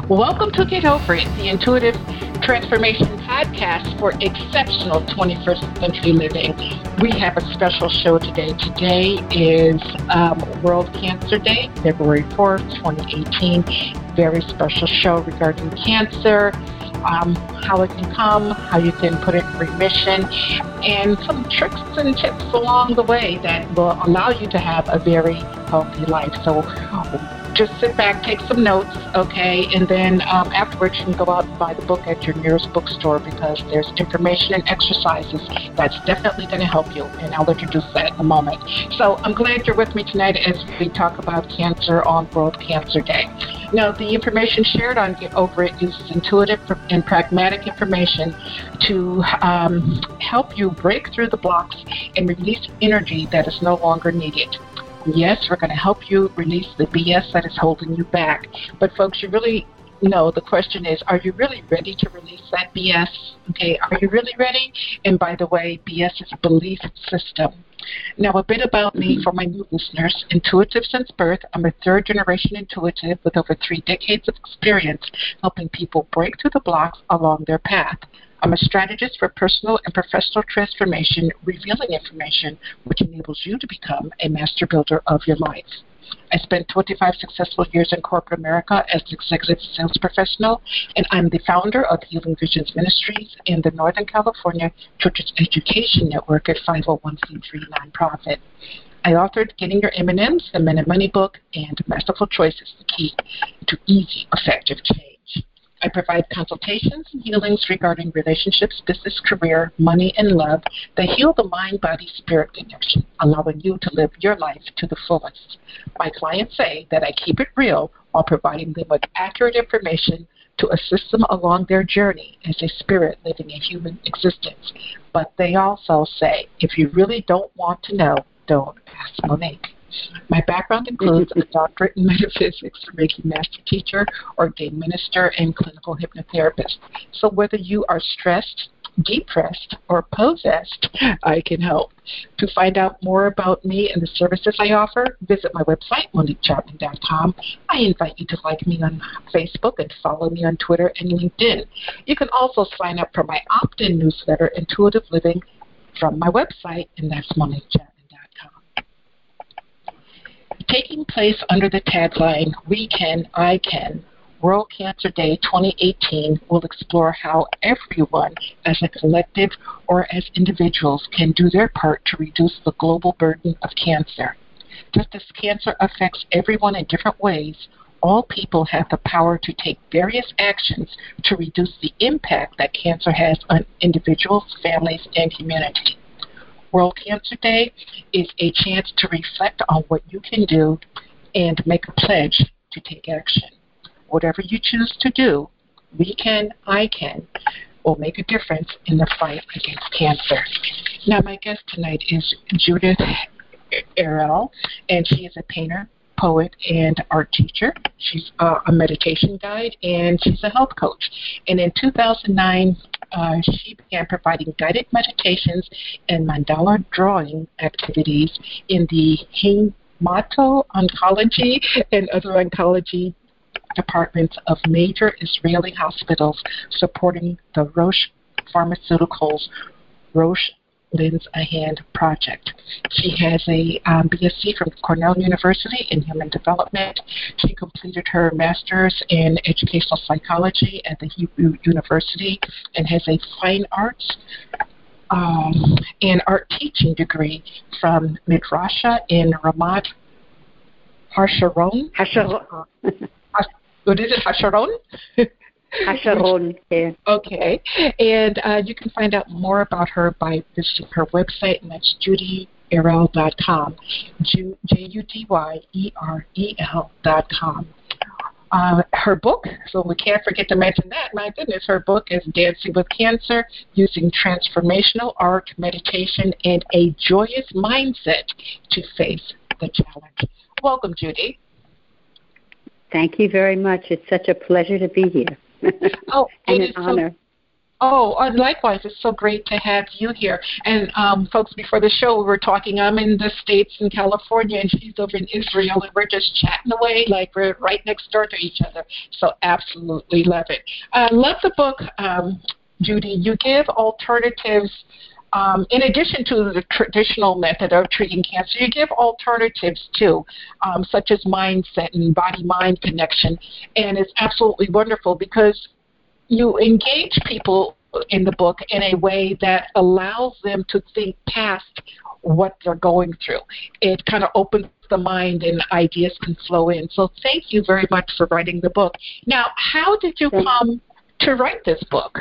Welcome to Get Over It, the Intuitive Transformation Podcast for exceptional 21st century living. We have a special show today. Today is World Cancer Day, February 4th, 2018. Very special show regarding cancer, how it can come, how you can put it in remission, and some tricks and tips along the way that will allow you to have a very healthy life. So just sit back, take some notes, okay, and then afterwards you can go out and buy the book at your nearest bookstore because there's information and exercises that's definitely going to help you, and I'll introduce that in a moment. So I'm glad you're with me tonight as we talk about cancer on World Cancer Day. Now, the information shared on Get Over It is intuitive and pragmatic information to help you break through the blocks and release energy that is no longer needed. Yes, we're going to help you release the BS that is holding you back. But folks, you really know the question is, are you really ready to release that BS? Okay, are you really ready? And by the way, BS is a belief system. Now, a bit about me for my new listeners. Intuitive since birth. I'm a third-generation intuitive with over 3 decades of experience helping people break through the blocks along their path. I'm a strategist for personal and professional transformation, revealing information which enables you to become a master builder of your life. I spent 25 successful years in corporate America as an executive sales professional, and I'm the founder of Healing Visions Ministries and the Northern California Churches Education Network, a 501c3 nonprofit. I authored Getting Your M&Ms, the Men and Money book, and Masterful Choices, the key to easy, effective change. I provide consultations and healings regarding relationships, business, career, money, and love that heal the mind-body-spirit connection, allowing you to live your life to the fullest. My clients say that I keep it real while providing them with accurate information to assist them along their journey as a spirit living a human existence. But they also say, if you really don't want to know, don't ask Monique. My background includes a doctorate in metaphysics, Reiki master teacher, ordained minister, and clinical hypnotherapist. So whether you are stressed, depressed, or possessed, I can help. To find out more about me and the services I offer, visit my website, MoniqueChapman.com. I invite you to like me on Facebook and follow me on Twitter and LinkedIn. You can also sign up for my opt-in newsletter, Intuitive Living, from my website, and that's MoniqueChapman.com. Taking place under the tagline, We Can, I Can, World Cancer Day 2018 will explore how everyone, as a collective or as individuals, can do their part to reduce the global burden of cancer. Just as cancer affects everyone in different ways, all people have the power to take various actions to reduce the impact that cancer has on individuals, families, and communities. World Cancer Day is a chance to reflect on what you can do and make a pledge to take action. Whatever you choose to do, we can, I can, will make a difference in the fight against cancer. Now, my guest tonight is Judith Errell, and she is a painter, poet, and art teacher. She's a meditation guide, and she's a health coach. And in 2009, she began providing guided meditations and mandala drawing activities in the hemato-oncology and other oncology departments of major Israeli hospitals, supporting the Roche Pharmaceuticals Roche Lends a Hand project. She has a BSc from Cornell University in Human Development. She completed her master's in educational psychology at the Hebrew University and has a fine arts and art teaching degree from Midrasha in Ramat Hasharon. What is it, Hasharon? Hasharon. Yeah. Okay, and you can find out more about her by visiting her website, and that's JudyErrell.com, JudyErrel.com. Her book, so we can't forget to mention that, my goodness, her book is Dancing with Cancer, Using Transformational Art, Meditation, and a Joyous Mindset to Face the Challenge. Welcome, Judy. Thank you very much. It's such a pleasure to be here. Oh, and an honor. Oh, likewise. It's so great to have you here. And folks, before the show, we were talking. I'm in the States in California, and she's over in Israel, and we're just chatting away like we're right next door to each other. So absolutely love it. Love the book, Judy. You give alternatives. In addition to the traditional method of treating cancer, you give alternatives too, such as mindset and body-mind connection. And it's absolutely wonderful because you engage people in the book in a way that allows them to think past what they're going through. It kind of opens the mind and ideas can flow in. So thank you very much for writing the book. Now, how did you come to write this book?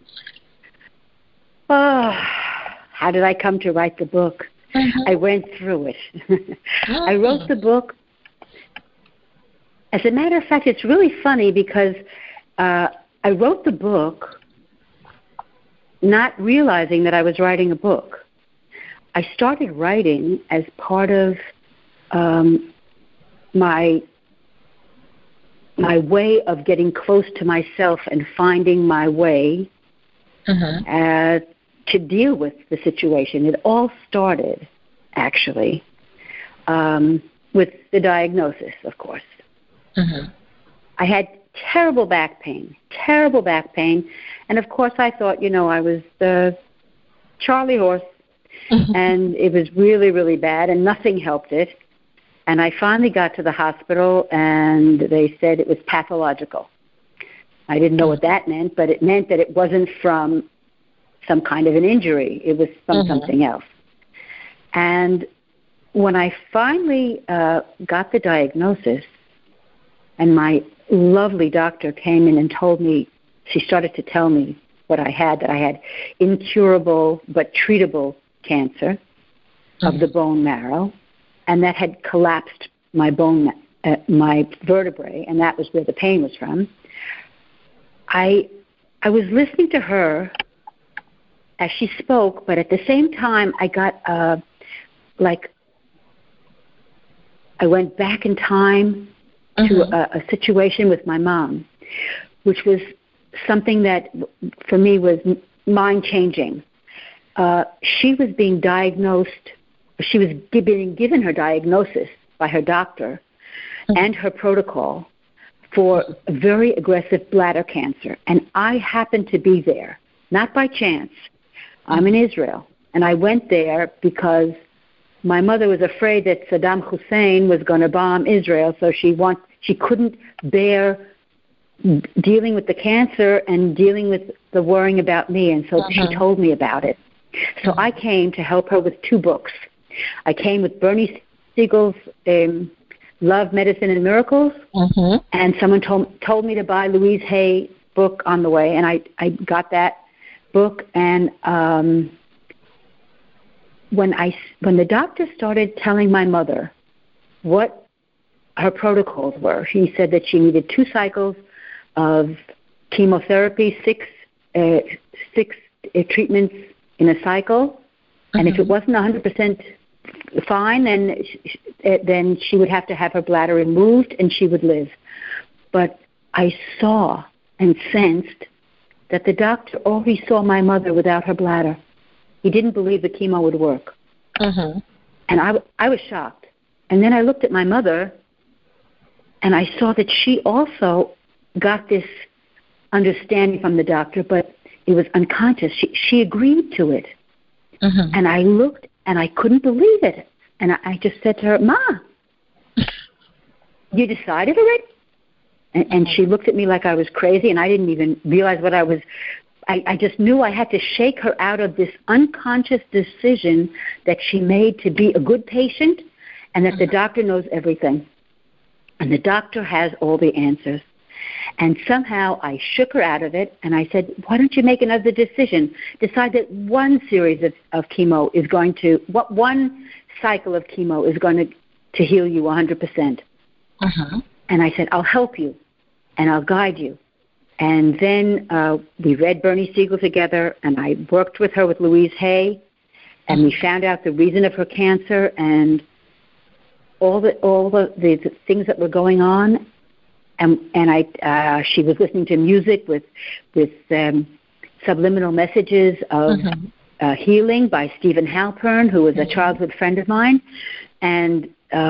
How did I come to write the book? I went through it. I wrote the book. As a matter of fact, it's really funny because I wrote the book not realizing that I was writing a book. I started writing as part of my way of getting close to myself and finding my way to deal with the situation. It all started, actually, with the diagnosis, of course. I had terrible back pain, and of course I thought, I was the Charlie horse, and it was really, really bad, and nothing helped it. And I finally got to the hospital, and they said it was pathological. I didn't know what that meant, but it meant that it wasn't from some kind of an injury. It was from something else. And when I finally got the diagnosis, and my lovely doctor came in and told me, she started to tell me what I had, that I had incurable but treatable cancer of the bone marrow, and that had collapsed my my vertebrae, and that was where the pain was from. I was listening to her as she spoke, but at the same time, I got I went back in time to a situation with my mom, which was something that for me was mind-changing. She was being diagnosed, she was being given her diagnosis by her doctor and her protocol for very aggressive bladder cancer. And I happened to be there, not by chance. I'm in Israel, and I went there because my mother was afraid that Saddam Hussein was going to bomb Israel, so she couldn't bear dealing with the cancer and dealing with the worrying about me, and so she told me about it. So I came to help her with 2 books. I came with Bernie Siegel's Love, Medicine, and Miracles, and someone told me to buy Louise Hay's book on the way, and I got that book. And when the doctor started telling my mother what her protocols were, he said that she needed 2 cycles of chemotherapy, 6 treatments in a cycle, and if it wasn't 100% fine, then she would have to have her bladder removed and she would live. But I saw and sensed that the doctor already saw my mother without her bladder. He didn't believe the chemo would work. And I was shocked. And then I looked at my mother, and I saw that she also got this understanding from the doctor, but it was unconscious. She agreed to it. And I looked, and I couldn't believe it. And I just said to her, Ma, you decided already? And she looked at me like I was crazy, and I didn't even realize what I was. I just knew I had to shake her out of this unconscious decision that she made to be a good patient, and that the doctor knows everything. And the doctor has all the answers. And somehow I shook her out of it, and I said, why don't you make another decision? Decide that one series of chemo is going to, one cycle of chemo is going to heal you 100%. And I said, I'll help you, and I'll guide you. And then we read Bernie Siegel together, and I worked with her with Louise Hay, and we found out the reason of her cancer and all the things that were going on. And she was listening to music with Subliminal Messages of Healing by Stephen Halpern, who was a childhood friend of mine. And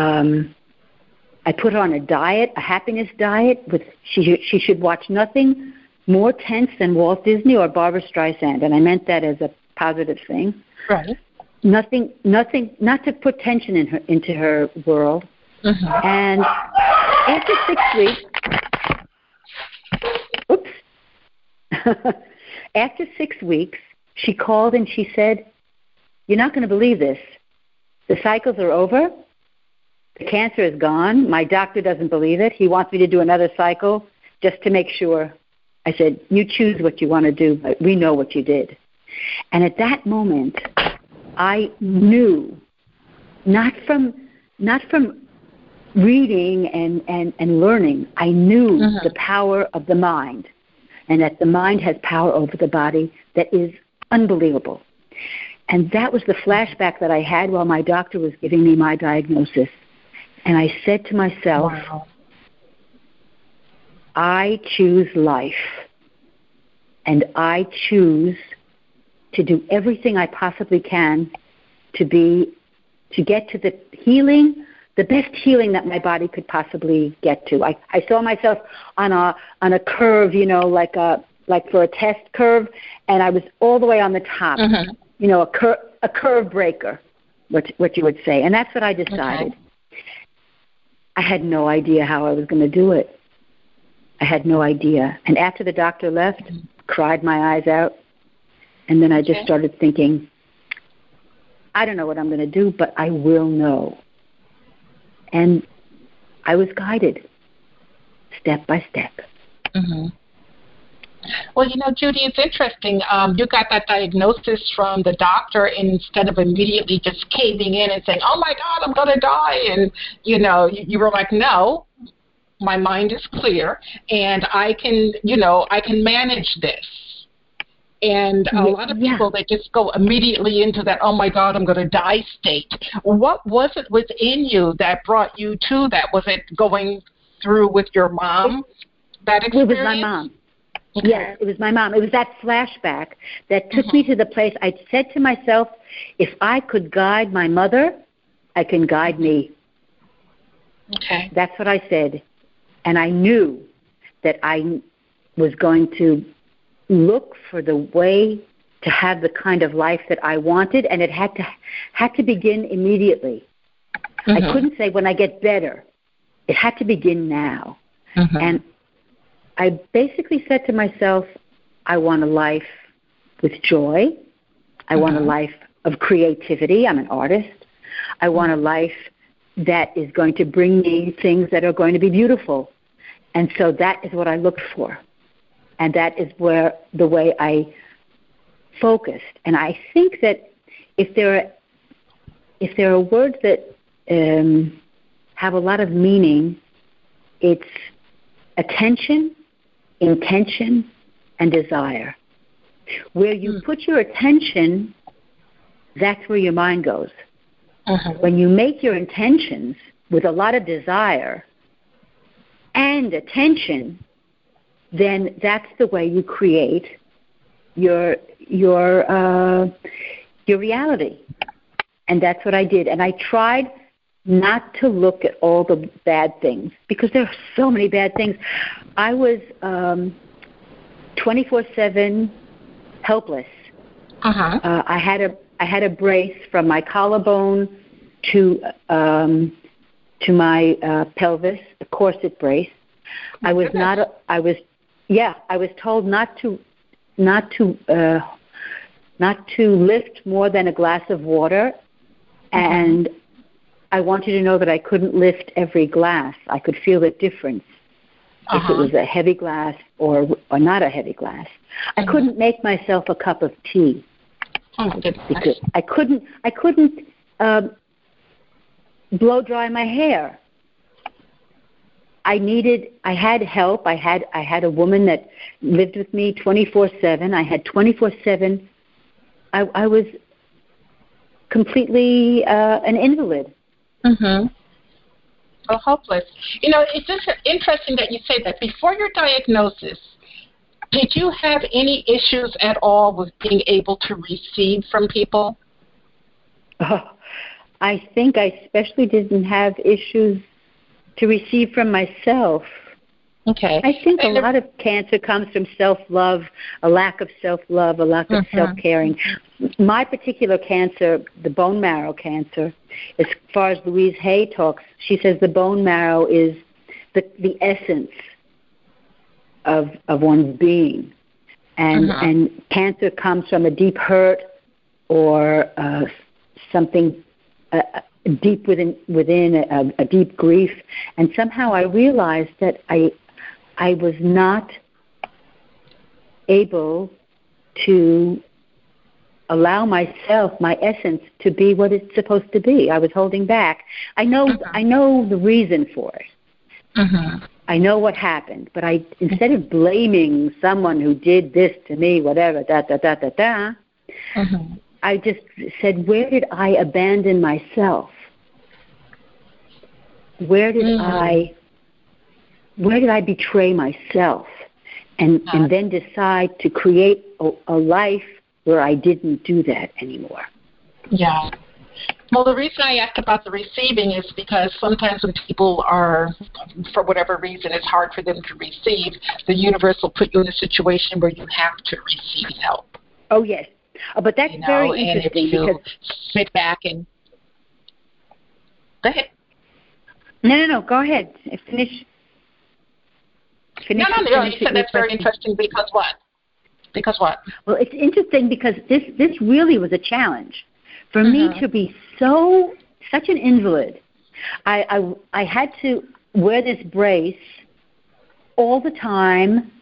I put her on a diet, a happiness diet. She should watch nothing more tense than Walt Disney or Barbra Streisand. And I meant that as a positive thing. Right. Nothing, not to put tension into her world. And after 6 weeks, after 6 weeks, she called and she said, "You're not going to believe this. The cycles are over. The cancer is gone. My doctor doesn't believe it. He wants me to do another cycle just to make sure." I said, "You choose what you want to do, but we know what you did." And at that moment, I knew, not from reading and learning, I knew the power of the mind, and that the mind has power over the body that is unbelievable. And that was the flashback that I had while my doctor was giving me my diagnosis. And I said to myself, wow, I choose life, and I choose to do everything I possibly can to get to the healing, the best healing that my body could possibly get to. I saw myself on a curve, like for a test curve, and I was all the way on the top, a curve breaker, what you would say. And that's what I decided. Okay. I had no idea how I was going to do it. I had no idea. And after the doctor left, cried my eyes out, and then I just started thinking, I don't know what I'm going to do, but I will know. And I was guided step by step. Well, Judy, it's interesting. You got that diagnosis from the doctor instead of immediately just caving in and saying, "Oh my God, I'm going to die." And, you were like, "No, my mind is clear and I can manage this." And a lot of people, they just go immediately into that, "Oh my God, I'm going to die" state. What was it within you that brought you to that? Was it going through with your mom, that experience? It was my mom. Okay. Yes, it was my mom. It was that flashback that took me to the place. I said to myself, if I could guide my mother, I can guide me. Okay. That's what I said. And I knew that I was going to look for the way to have the kind of life that I wanted, and it had to begin immediately. I couldn't say when I get better. It had to begin now. And I basically said to myself, I want a life with joy. I want a life of creativity. I'm an artist. I want a life that is going to bring me things that are going to be beautiful. And so that is what I looked for. And that is the way I focused. And I think that if there are words that have a lot of meaning, it's attention, intention, and desire. Where you put your attention, that's where your mind goes. When you make your intentions with a lot of desire and attention, then that's the way you create your reality. And that's what I did. And I tried not to look at all the bad things, because there are so many bad things. I was 24/7 helpless. I had a brace from my collarbone to my pelvis, a corset brace. I was told not to lift more than a glass of water, and I want you to know that I couldn't lift every glass. I could feel the difference if it was a heavy glass or not a heavy glass. I couldn't make myself a cup of tea. Because I couldn't blow dry my hair. I had help. I had a woman that lived with me 24/7. I had 24/7. I was completely an invalid. So hopeless. It's just interesting that you say that. Before your diagnosis, Did you have any issues at all with being able to receive from people? Oh, I think I especially didn't have issues to receive from myself. Okay. I think a lot of cancer comes from self-love, a lack of self-love, a lack of self-caring. My particular cancer, the bone marrow cancer, as far as Louise Hay talks, she says the bone marrow is the essence of one's being. And cancer comes from a deep hurt or something deep within a deep grief. And somehow I realized that I was not able to allow myself, my essence, to be what it's supposed to be. I was holding back. I know the reason for it. I know what happened, but instead of blaming someone who did this to me, whatever, I just said, where did I abandon myself? Where did I betray myself? And then decide to create a life where I didn't do that anymore. Yeah. Well, the reason I asked about the receiving is because sometimes when people are, for whatever reason, it's hard for them to receive, the universe will put you in a situation where you have to receive help. Oh, yes. But that's very interesting. And if you sit back and... Go ahead. No. Go ahead. Finish. No. You said that's very interesting because what? Because what? Well, it's interesting because this really was a challenge. For me to be such an invalid, I had to wear this brace all the time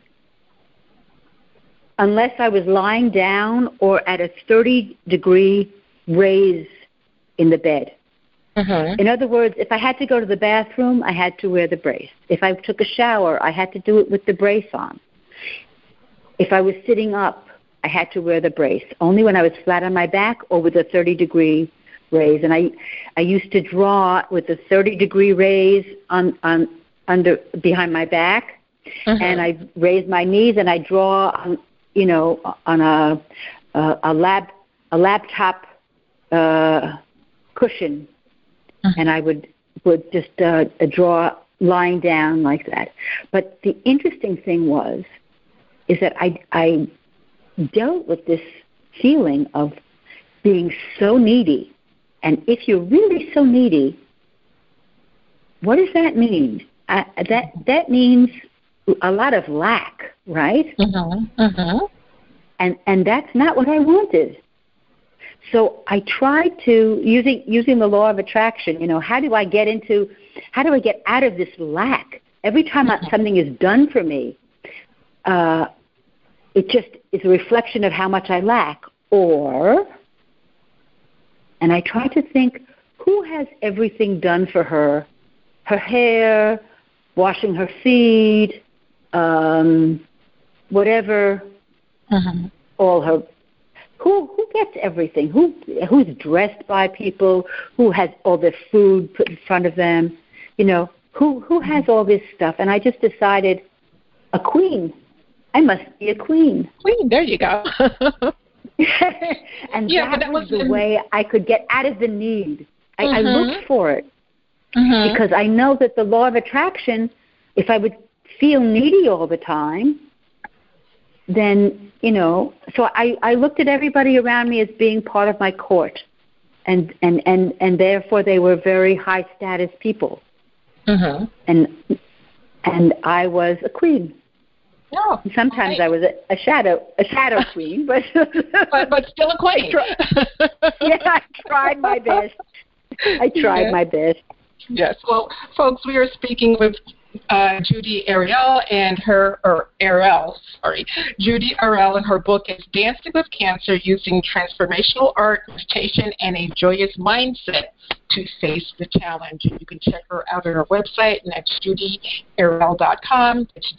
unless I was lying down or at a 30-degree raise in the bed. In other words, if I had to go to the bathroom, I had to wear the brace. If I took a shower, I had to do it with the brace on. If I was sitting up, I had to wear the brace, only when I was flat on my back or with a 30-degree raise. And I used to draw with a 30-degree raise behind my back, and I raise my knees and I draw on a laptop cushion, and I would just draw lying down like that. But the interesting thing is that I dealt with this feeling of being so needy. And if you're really so needy, what does that mean? That means a lot of lack, right? And that's not what I wanted. So I tried to, using the law of attraction, how do I get out of this lack? Every time something is done for me, it just is a reflection of how much I lack. And I try to think, who has everything done for her? Her hair, washing her feet, whatever, all her. Who gets everything? Who's dressed by people? Who has all the food put in front of them? Who has all this stuff? And I just decided, a queen. I must be a queen. Queen, there you go. And that was the way I could get out of the need. I looked for it because I know that the law of attraction, if I would feel needy all the time, then, so I looked at everybody around me as being part of my court, and therefore they were very high status people. And I was a queen. No, sometimes I was a shadow queen, but but still a queen. I tried my best. My best. Yes. Well, folks, we are speaking with Judy Ariel Judy Ariel, and her book is Dancing with Cancer: Using Transformational Art, Meditation, and a Joyous Mindset to Face the Challenge. And you can check her out on her website, and that's judyarel.com. It's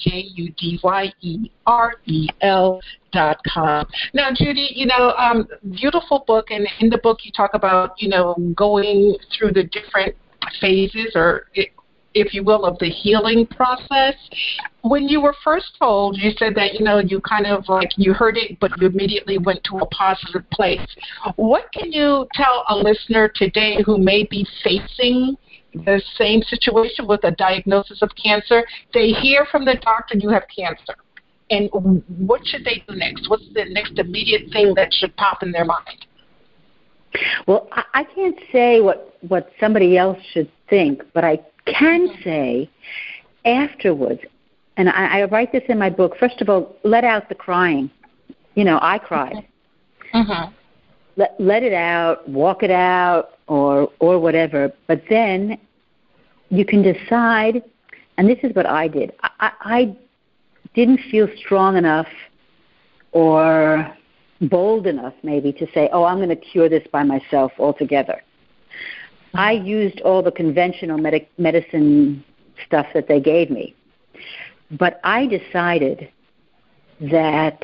JUDYEREL.com. Now, Judy, beautiful book, and in the book you talk about, going through the different phases or if you will, of the healing process. When you were first told, you said that, you kind of like you heard it, but you immediately went to a positive place. What can you tell a listener today who may be facing the same situation with a diagnosis of cancer? They hear from the doctor you have cancer. And what should they do next? What's the next immediate thing that should pop in their mind? Well, I can't say what somebody else should think, but I can say afterwards, and I write this in my book, first of all, let out the crying. I cried. Mm-hmm. Let it out, walk it out, or whatever. But then you can decide, and this is what I did. I didn't feel strong enough or bold enough maybe to say, I'm going to cure this by myself altogether. I used all the conventional medicine stuff that they gave me. But I decided that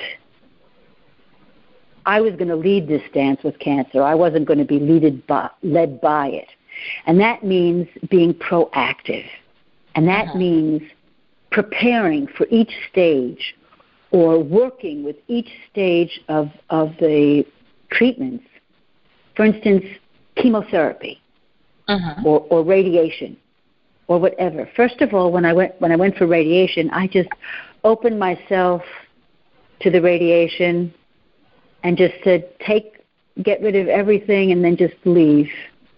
I was going to lead this dance with cancer. I wasn't going to be led by it. And that means being proactive. And that means preparing for each stage or working with each stage of the treatments. For instance, chemotherapy or radiation or whatever. First of all, when I went for radiation, I just opened myself to the radiation and just said, get rid of everything and then just leave.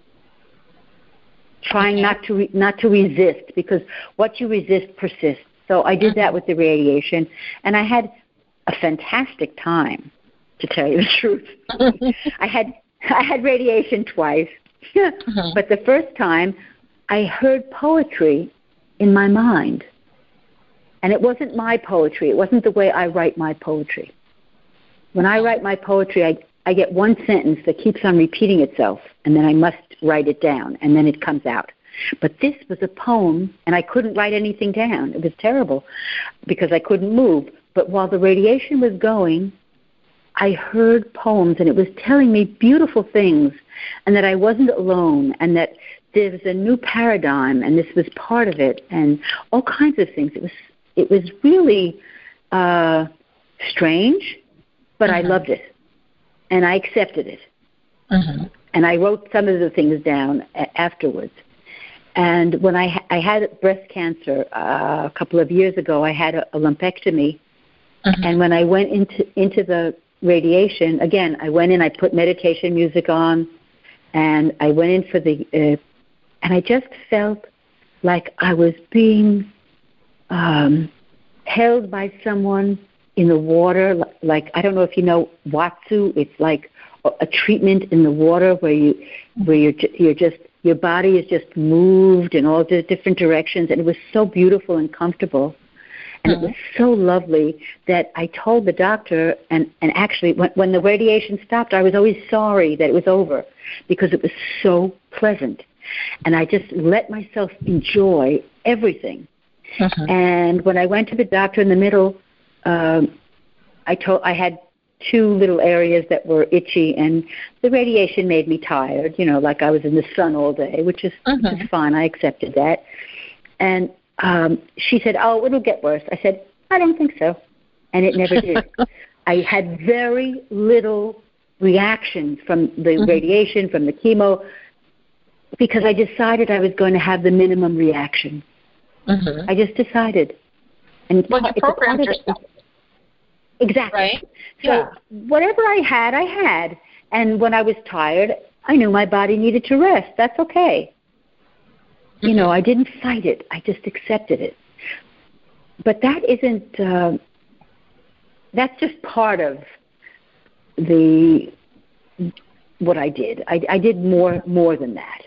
Trying not to resist, because what you resist persists. So I did that with the radiation, and I had a fantastic time, to tell you the truth. I had radiation twice, but the first time I heard poetry in my mind, and it wasn't my poetry. It wasn't the way I write my poetry. When I write my poetry, I get one sentence that keeps on repeating itself, and then I must write it down, and then it comes out. But this was a poem, and I couldn't write anything down. It was terrible because I couldn't move. But while the radiation was going, I heard poems, and it was telling me beautiful things, and that I wasn't alone, and that there was a new paradigm, and this was part of it, and all kinds of things. It was really strange, but I loved it. And I accepted it. And I wrote some of the things down afterwards. And when I had breast cancer a couple of years ago, I had a lumpectomy. And when I went into the radiation, again, I went in, I put meditation music on, and I went in for and I just felt like I was being held by someone in the water, like, I don't know if you know Watsu. It's like a treatment in the water where your body is just moved in all the different directions, and it was so beautiful and comfortable, and it was so lovely that I told the doctor, and actually when the radiation stopped, I was always sorry that it was over because it was so pleasant, and I just let myself enjoy everything. And when I went to the doctor in the middle, I had two little areas that were itchy, and the radiation made me tired, like I was in the sun all day, which is fine. I accepted that. And she said, it'll get worse. I said, I don't think so. And it never did. I had very little reaction from the radiation, from the chemo, because I decided I was going to have the minimum reaction. I just decided. And well, you programmed yourself. Exactly. Right? So whatever I had. And when I was tired, I knew my body needed to rest. That's okay. I didn't fight it. I just accepted it. But that isn't, that's just part of what I did. I did more than that.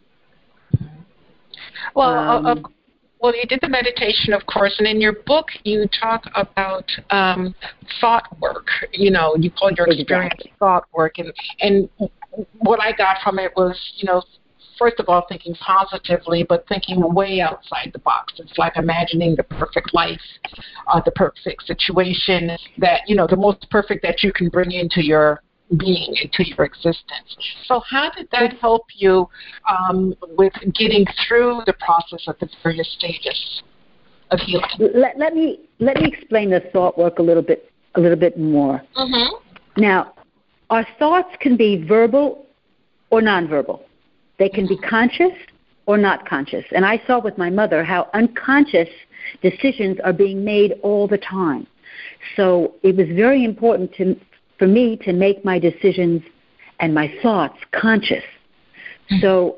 Well, well, you did the meditation, of course, and in your book you talk about thought work. You call your experience thought work, and what I got from it was, first of all, thinking positively, but thinking way outside the box. It's like imagining the perfect life, the perfect situation that, the most perfect that you can bring into your being into your existence. So how did that help you with getting through the process of the various stages of healing? Let me explain the thought work a little bit more. Mm-hmm. Now, our thoughts can be verbal or nonverbal. They can be conscious or not conscious. And I saw with my mother how unconscious decisions are being made all the time. So it was very important for me to make my decisions and my thoughts conscious. So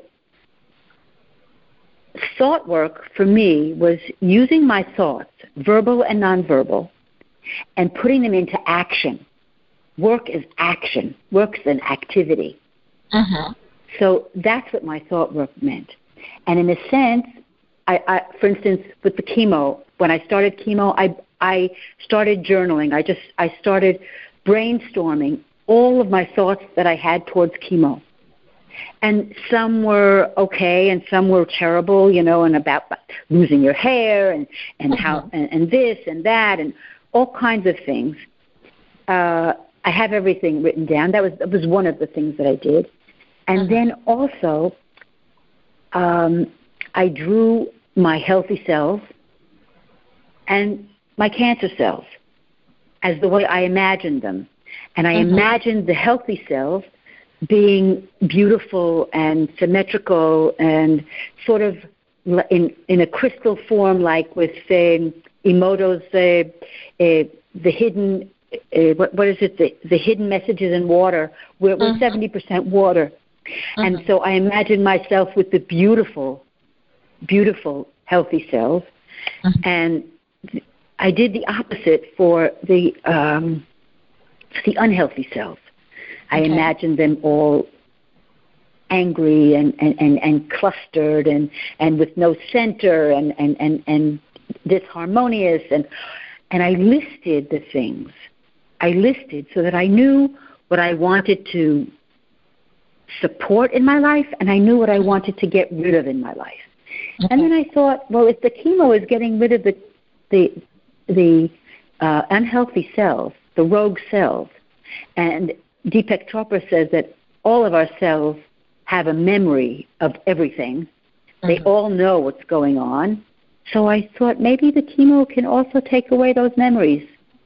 thought work for me was using my thoughts, verbal and nonverbal, and putting them into action. Work is action. Work is an activity. Uh-huh. So that's what my thought work meant. And in a sense, I for instance, with the chemo, when I started chemo, I started journaling. I started brainstorming all of my thoughts that I had towards chemo. And some were okay and some were terrible, and about losing your hair and how and this and that and all kinds of things. I have everything written down. That was one of the things that I did. And then also I drew my healthy cells and my cancer cells as the way I imagined them. And I imagined the healthy cells being beautiful and symmetrical and sort of in a crystal form, like with Emoto's the hidden what is it, the hidden messages in water, where it was 70% water. And so I imagined myself with the beautiful, beautiful healthy cells. And I did the opposite for the unhealthy cells. I imagined them all angry and clustered and with no center and disharmonious. And I listed the things. I listed so that I knew what I wanted to support in my life, and I knew what I wanted to get rid of in my life. And then I thought, well, if the chemo is getting rid of the unhealthy cells, the rogue cells, and Deepak Chopra says that all of our cells have a memory of everything. They all know what's going on. So I thought maybe the chemo can also take away those memories.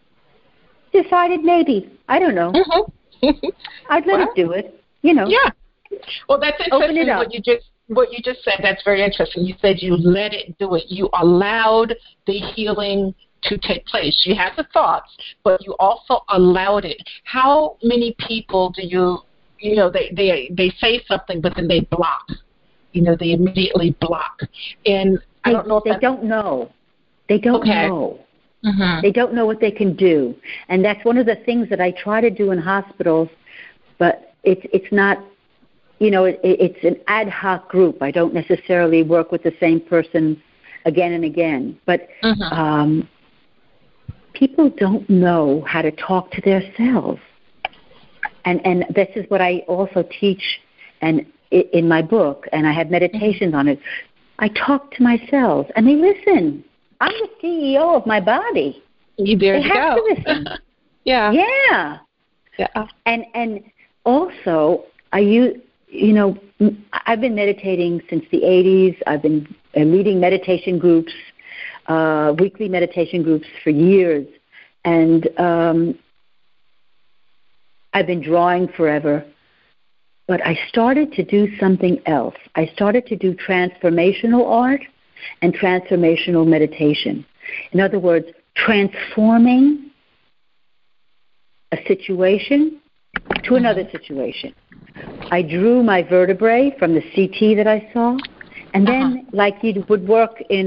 Decided maybe. I don't know. I'd let it do it. Yeah. Well, that's Open interesting it up. what you just said. That's very interesting. You said you let it do it. You allowed the healing to take place. You had the thoughts, but you also allowed it. How many people do they say something, but then they block? They immediately block. And I don't know if they don't know. They don't know. They don't know what they can do. And that's one of the things that I try to do in hospitals, but it's not, it's an ad hoc group. I don't necessarily work with the same person again and again. But people don't know how to talk to their cells. And this is what I also teach and in my book, and I have meditations on it. I talk to my cells, and they listen. I'm the CEO of my body. There you have go. To listen. Yeah. And also, I've been meditating since the 80s. I've been leading meditation groups, weekly meditation groups for years. And I've been drawing forever. But I started to do something else. I started to do transformational art and transformational meditation. In other words, transforming a situation to another situation. I drew my vertebrae from the CT that I saw, and then, like you would work in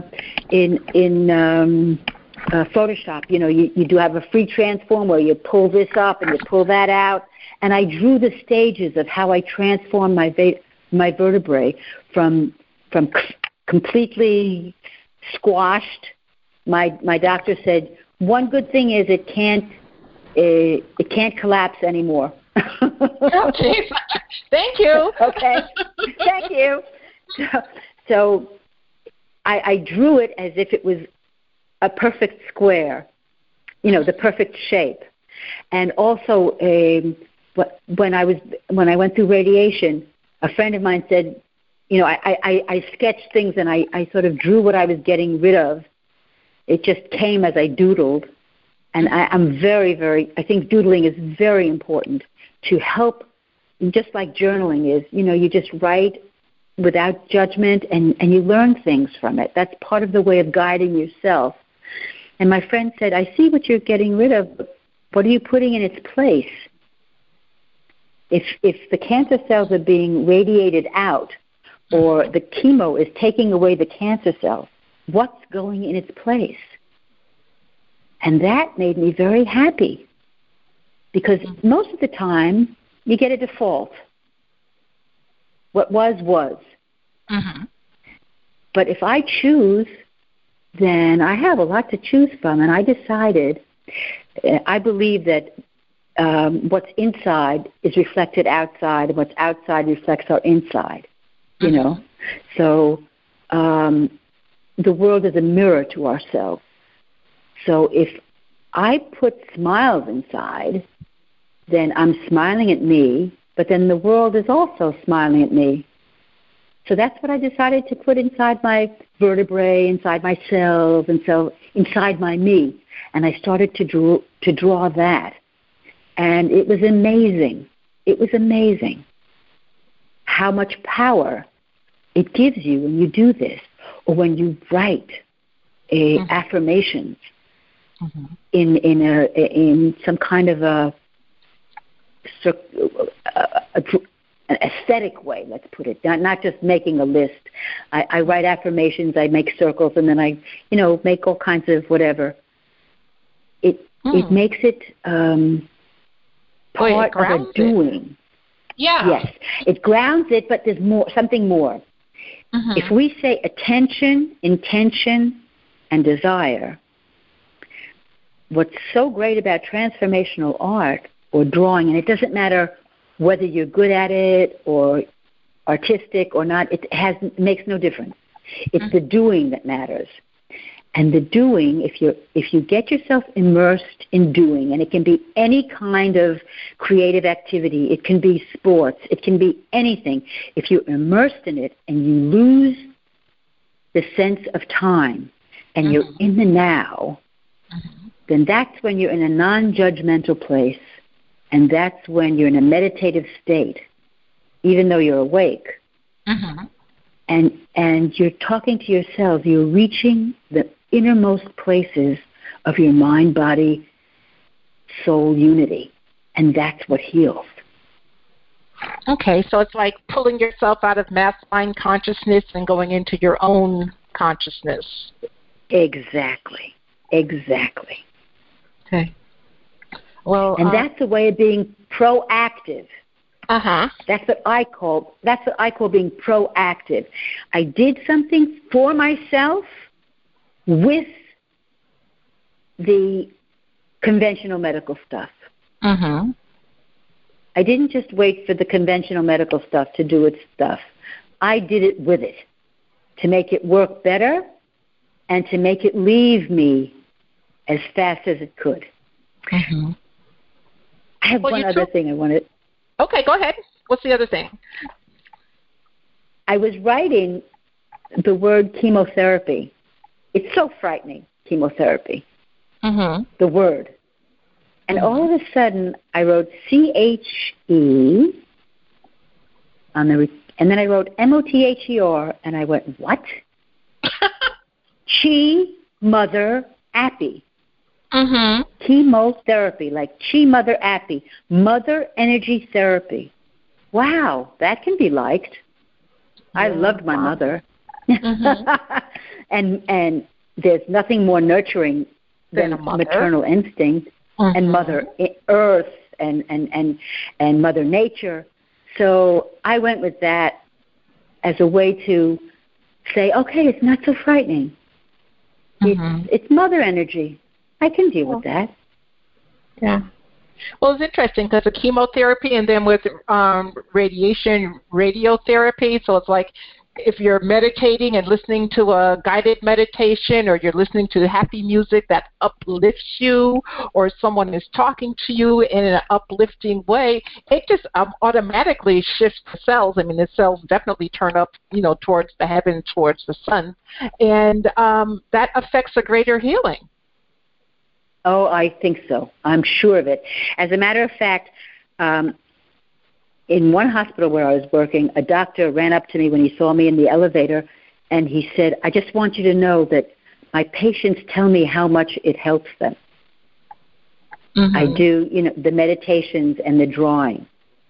Photoshop, you do have a free transform where you pull this up and you pull that out, and I drew the stages of how I transformed my vertebrae from completely squashed. My doctor said one good thing is it can't collapse anymore. Oh, geez. Thank you. Okay. Thank you. So I drew it as if it was a perfect square, the perfect shape. And also when I went through radiation, a friend of mine said, I sketched things and I sort of drew what I was getting rid of. It just came as I doodled. And I'm very, very, I think doodling is very important to help, just like journaling is. You just write without judgment and you learn things from it. That's part of the way of guiding yourself. And my friend said, I see what you're getting rid of, but what are you putting in its place? If the cancer cells are being radiated out or the chemo is taking away the cancer cells, what's going in its place? And that made me very happy because most of the time you get a default. What was. Mm-hmm. But if I choose, then I have a lot to choose from. And I decided, I believe that what's inside is reflected outside, and what's outside reflects our inside, So the world is a mirror to ourselves. So if I put smiles inside, then I'm smiling at me, but then the world is also smiling at me. So that's what I decided to put inside my vertebrae, inside my cells, and so inside my me. And I started to draw that. And it was amazing. It was amazing how much power it gives you when you do this, or when you write affirmations in some kind of an aesthetic way, let's put it, not just making a list. I write affirmations, I make circles, and then I, make all kinds of whatever. It makes it part of a doing. Yeah. Yes, it grounds it, but there's something more. Mm-hmm. If we say attention, intention, and desire, what's so great about transformational art or drawing, and it doesn't matter whether you're good at it or artistic or not, it makes no difference. It's the doing that matters. And the doing, if you get yourself immersed in doing, and it can be any kind of creative activity, it can be sports, it can be anything. If you're immersed in it and you lose the sense of time and you're in the now, then that's when you're in a non-judgmental place, and that's when you're in a meditative state, even though you're awake. And you're talking to yourself, you're reaching the innermost places of your mind, body, soul unity, and that's what heals. Okay, so it's like pulling yourself out of mass mind consciousness and going into your own consciousness. Exactly. Okay. Well, and that's a way of being proactive. That's what I call being proactive. I did something for myself with the conventional medical stuff. I didn't just wait for the conventional medical stuff to do its stuff. I did it with it to make it work better and to make it leave me as fast as it could. I have one other thing I wanted. Okay, go ahead. What's the other thing? I was writing the word chemotherapy. It's so frightening, chemotherapy, the word. And all of a sudden, I wrote C-H-E, and then I wrote M-O-T-H-E-R, and I went, what? Chi, mother, appy. Chemotherapy, like Chi Mother Appy, mother energy therapy. Wow, that can be liked. I loved my mother. And there's nothing more nurturing than maternal instinct and Mother Earth and Mother Nature. So I went with that as a way to say, okay, it's not so frightening. It's mother energy. I can deal with that. Yeah. Well, it's interesting because of chemotherapy and then with radiation, radiotherapy, so it's like if you're meditating and listening to a guided meditation, or you're listening to happy music that uplifts you, or someone is talking to you in an uplifting way, it just automatically shifts the cells. I mean, the cells definitely turn up, towards the heaven, towards the sun, and that affects a greater healing. Oh, I think so. I'm sure of it. As a matter of fact, in one hospital where I was working, a doctor ran up to me when he saw me in the elevator, and he said, I just want you to know that my patients tell me how much it helps them. Mm-hmm. I do, the meditations and the drawing.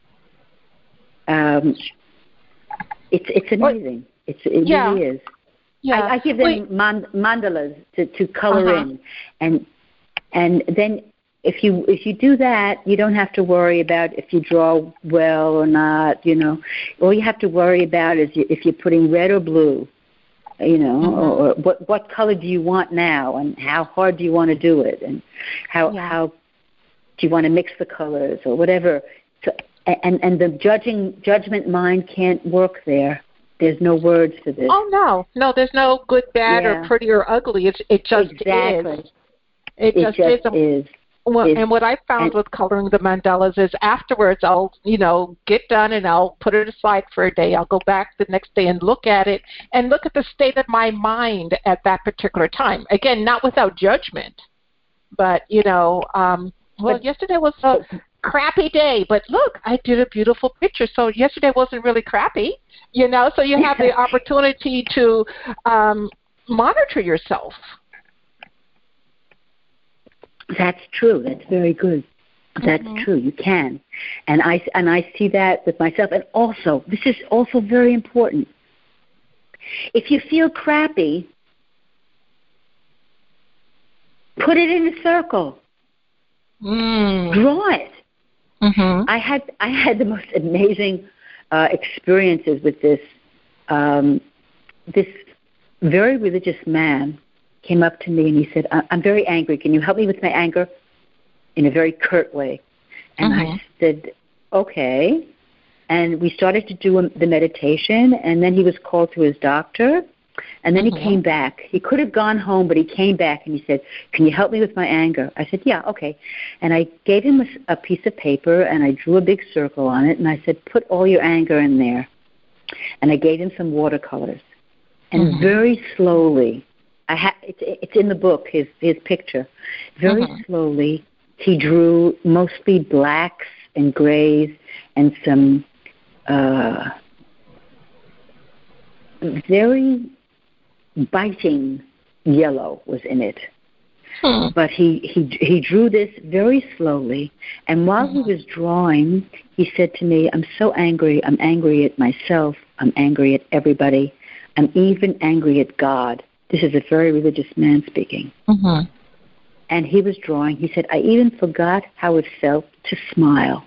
It's amazing. It really is. Yeah. I give them mandalas to color in, and then if you do that, you don't have to worry about if you draw well or not. All you have to worry about is if you're putting red or blue, or what color do you want now, and how hard do you want to do it, and how do you want to mix the colors or whatever. So, and the judgment mind can't work there. There's no words for this. Oh no, there's no good, bad, or pretty or ugly. It just exactly. is. It just is. Well, and what I found with coloring the mandalas is afterwards I'll, get done and I'll put it aside for a day. I'll go back the next day and look at it and look at the state of my mind at that particular time. Again, not without judgment, but, yesterday was a crappy day, but look, I did a beautiful picture. So yesterday wasn't really crappy, so you have the opportunity to monitor yourself. That's true. That's very good. That's true. You can, and I see that with myself. And also, this is also very important. If you feel crappy, put it in a circle. Draw it. Mm-hmm. I had the most amazing experiences with this. This very religious man came up to me and he said, I'm very angry. Can you help me with my anger? In a very curt way. And I said, okay. And we started to do the meditation, and then he was called to his doctor, and then he came back. He could have gone home, but he came back and he said, can you help me with my anger? I said, yeah, okay. And I gave him a piece of paper, and I drew a big circle on it, and I said, put all your anger in there. And I gave him some watercolors. And very slowly, it's in the book, his picture. Very slowly, he drew mostly blacks and grays and some very biting yellow was in it. But he drew this very slowly, and while he was drawing, he said to me, I'm so angry. I'm angry at myself. I'm angry at everybody. I'm even angry at God. This is a very religious man speaking. And he was drawing. He said, I even forgot how it felt to smile.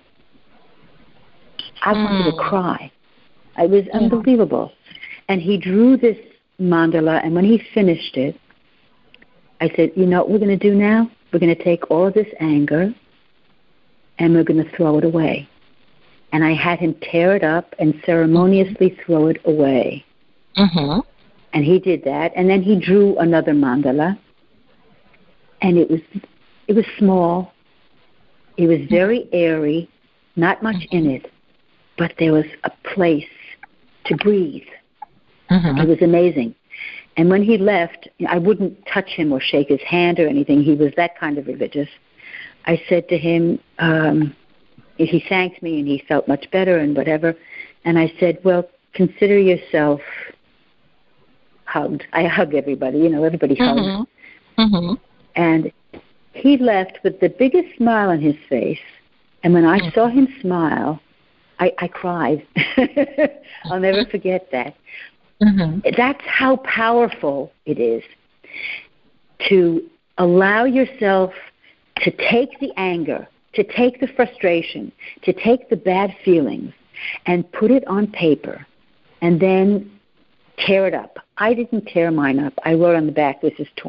I wanted to cry. It was unbelievable. And he drew this mandala, and when he finished it, I said, you know what we're going to do now? We're going to take all of this anger, and we're going to throw it away. And I had him tear it up and ceremoniously throw it away. And he did that, and then he drew another mandala, and it was small. It was very airy, not much in it, but there was a place to breathe. It was amazing. And when he left, I wouldn't touch him or shake his hand or anything. He was that kind of religious. I said to him, he thanked me and he felt much better and whatever. And I said, well, consider yourself hugged. I hug everybody. Everybody hugs. And he left with the biggest smile on his face. And when I saw him smile, I cried. I'll never forget that. That's how powerful it is to allow yourself to take the anger, to take the frustration, to take the bad feelings and put it on paper and then tear it up. I didn't tear mine up. I wrote on the back, this is torn.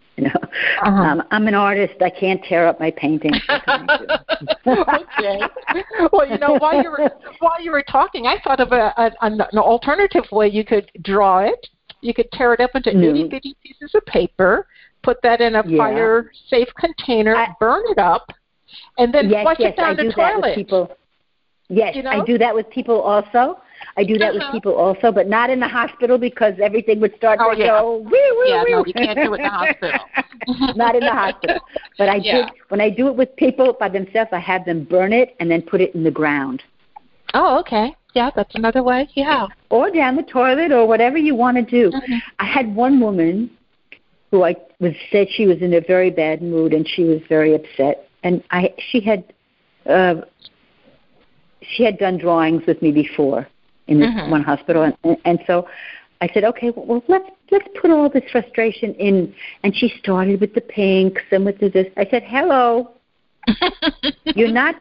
You know, I'm an artist. I can't tear up my paintings. Okay. Well, you know, while you were talking, I thought of an alternative way you could draw it. You could tear it up into itty bitty pieces of paper, put that in a fire-safe container, burn it up, and then flush it down the toilet. Yes, you know? I do that with people also. But not in the hospital because everything would start to go. No, you can't do it in the hospital. Not in the hospital. But I did when I do it with people by themselves. I have them burn it and then put it in the ground. Oh, okay. Yeah, that's another way. Yeah. Or down the toilet or whatever you want to do. I had one woman who said she was in a very bad mood and she was very upset, and she had done drawings with me before in this one hospital, and so I said, okay, well let's put all this frustration in. And she started with the pinks and with this. I said, hello, you're not,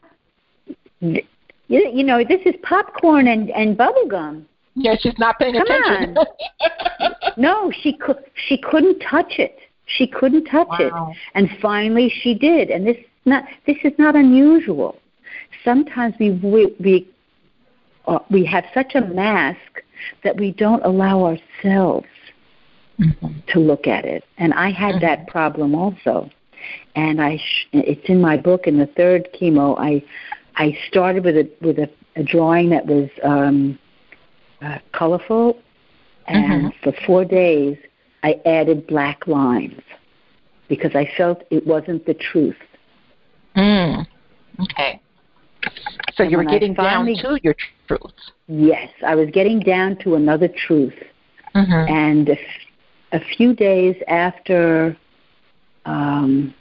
you know, this is popcorn and bubble gum. Yeah, she's not paying attention. On. No, she couldn't touch it. She couldn't touch it, and finally she did. And this is not unusual. Sometimes we have such a mask that we don't allow ourselves to look at it. And I had that problem also. And it's in my book. In the third chemo, I started with a drawing that was colorful, and for 4 days I added black lines because I felt it wasn't the truth. Okay. So you were getting down to your truth. Yes, I was getting down to another truth. And a few days after, the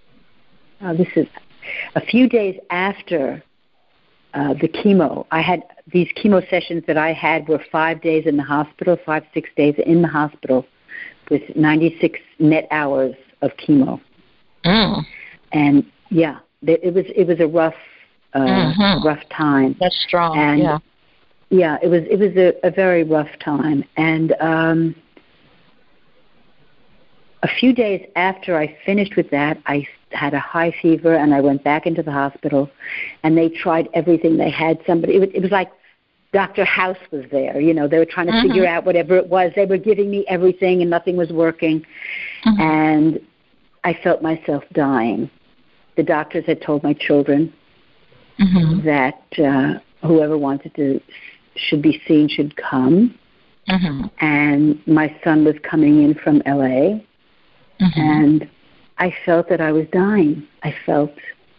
chemo, I had these chemo sessions that I had were 5 days in the hospital, 6 days in the hospital, with 96 net hours of chemo. And it was a rough time. That's strong. And it was a very rough time. And a few days after I finished with that, I had a high fever, and I went back into the hospital, and they tried everything. They had somebody. It was like Dr. House was there. You know, they were trying to figure out whatever it was. They were giving me everything, and nothing was working. And I felt myself dying. The doctors had told my children that whoever should be seen should come. And my son was coming in from LA, and I felt that I was dying. I felt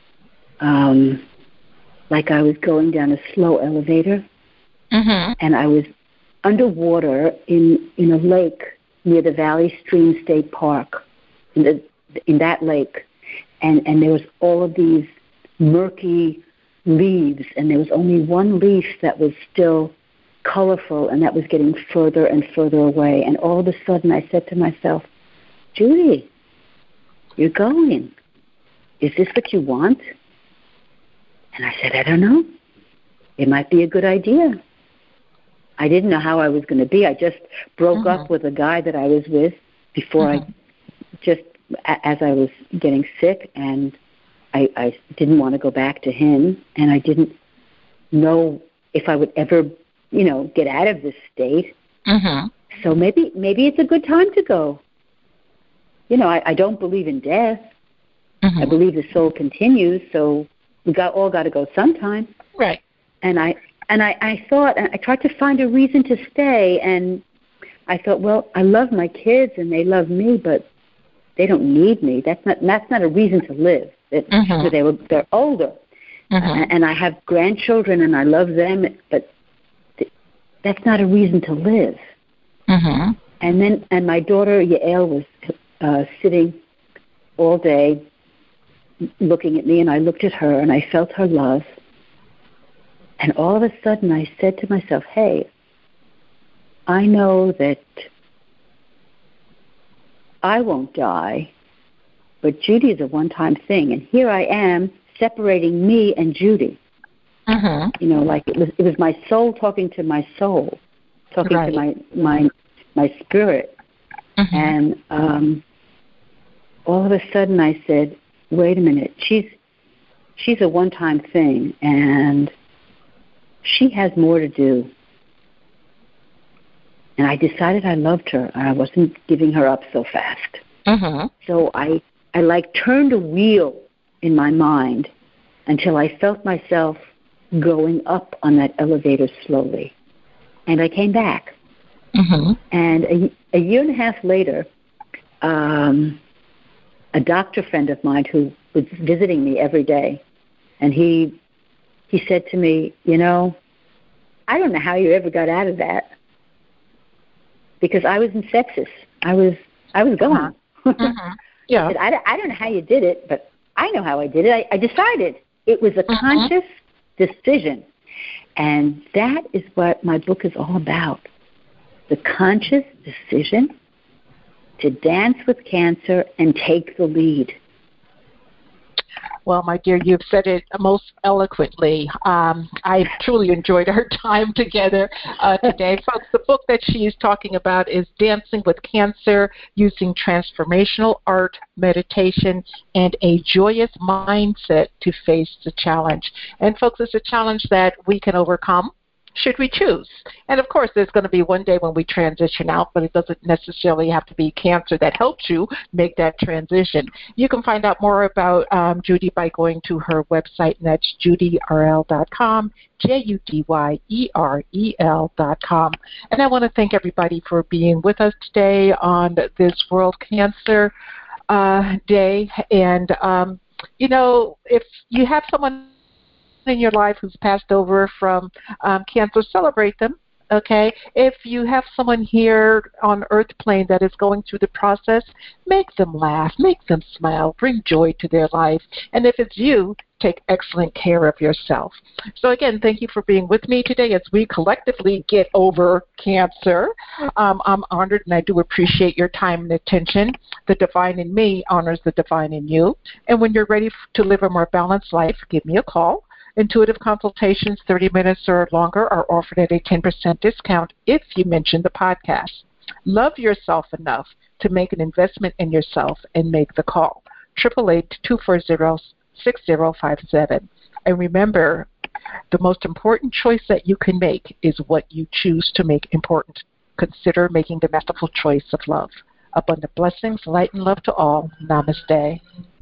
like I was going down a slow elevator, and I was underwater in a lake near the Valley Stream State Park, in that lake, and there was all of these murky leaves, and there was only one leaf that was still colorful, and that was getting further and further away. And all of a sudden I said to myself, Judy, you're going. Is this what you want? And I said, I don't know. It might be a good idea. I didn't know how I was going to be. I just broke up with a guy that I was with before as I was getting sick, and I didn't want to go back to him, and I didn't know if I would ever, get out of this state. So maybe it's a good time to go. I don't believe in death. I believe the soul continues, so we all got to go sometime. Right. And I thought, and I tried to find a reason to stay, and I thought, well, I love my kids and they love me, but they don't need me. That's not a reason to live. They're older, and I have grandchildren and I love them, but that's not a reason to live. And my daughter Yael was sitting all day looking at me, and I looked at her and I felt her love. And all of a sudden I said to myself, hey, I know that I won't die, but Judy is a one-time thing. And here I am separating me and Judy. Like it was my soul talking to my soul, talking to my spirit. And all of a sudden I said, wait a minute, she's a one-time thing, and she has more to do. And I decided I loved her, and I wasn't giving her up so fast. Mm-hmm. So I turned a wheel in my mind until I felt myself going up on that elevator slowly. And I came back. Mm-hmm. And a year and a half later, a doctor friend of mine who was visiting me every day, and he said to me, I don't know how you ever got out of that, because I was in sepsis. I was gone. Mm-hmm. Yeah. I don't know how you did it, but I know how I did it. I decided. It was a conscious decision. And that is what my book is all about. The conscious decision to dance with cancer and take the lead. Well, my dear, you've said it most eloquently. I truly enjoyed our time together today. Folks, the book that she is talking about is Dancing with Cancer, Using Transformational Art, Meditation, and a Joyous Mindset to Face the Challenge. And, folks, it's a challenge that we can overcome should we choose. And, of course, there's going to be one day when we transition out, but it doesn't necessarily have to be cancer that helps you make that transition. You can find out more about Judy by going to her website, and that's judyrl.com, JUDYEREL.com. And I want to thank everybody for being with us today on this World Cancer Day. And, if you have someone in your life who's passed over from cancer, celebrate them, okay? If you have someone here on Earth plane that is going through the process, make them laugh, make them smile, bring joy to their life. And if it's you, take excellent care of yourself. So again, thank you for being with me today as we collectively get over cancer. I'm honored, and I do appreciate your time and attention. The divine in me honors the divine in you. And when you're ready to live a more balanced life, give me a call. Intuitive consultations, 30 minutes or longer, are offered at a 10% discount if you mention the podcast. Love yourself enough to make an investment in yourself and make the call. 888-240-6057. And remember, the most important choice that you can make is what you choose to make important. Consider making the masterful choice of love. Abundant blessings, light, and love to all. Namaste.